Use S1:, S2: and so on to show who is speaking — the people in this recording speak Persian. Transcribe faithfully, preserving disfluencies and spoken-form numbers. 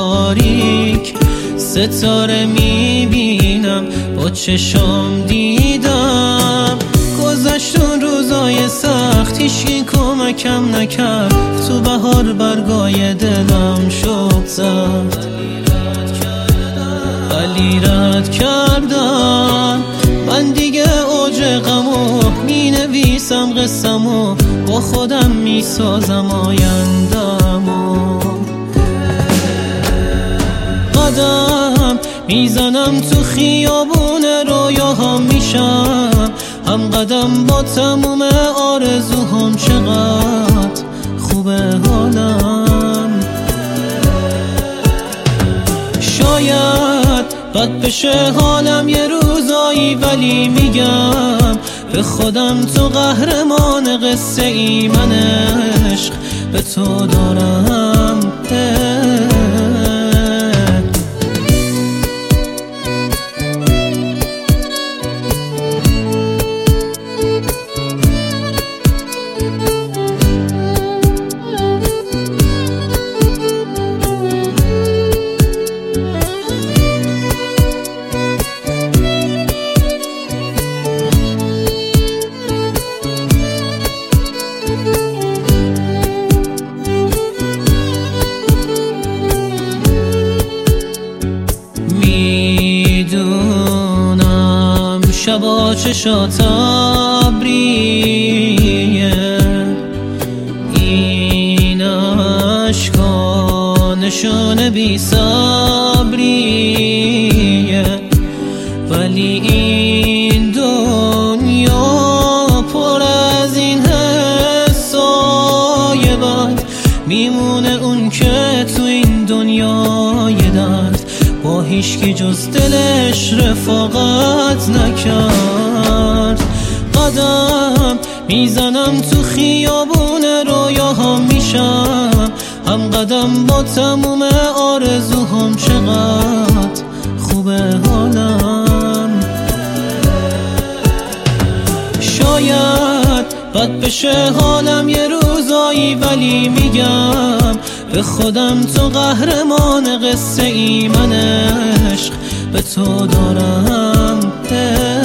S1: تاریک ستاره میبینم، با چشام دیدم گذشت اون روزای سخت، هیچکی کمکم نکرد، تو بهار برگای دلم شد زرد. ولی رد کردم من دیگه اوج غمو، می نویسم قصمو، با خودم می سازم آیندمو. قدم میزنم تو خیابون رویاهام، میشم هم قدم با تموم آرزوهام. چقدر خوبه حالم، شاید بد بشه حالم یه روزایی، ولی میگم به خودم تو قهرمان قصه ای، من عشق به تو دارم. میدونم شبا چشات ابریه، این عشقا نشون بی صبریه، ولی این دنیا پر از این حسای بد، میمونه اون که تو این دنیای درد با هیچکی جز دلش رفاقت نکرد. قدم میزنم تو خیابون رویاهام، میشم هم قدم با تموم آرزوهام. چقدر خوبه حالم، شاید بد بشه حالم یه روزایی، ولی میگم به خودم تو قهرمان قصه ای، من عشق به تو دارم.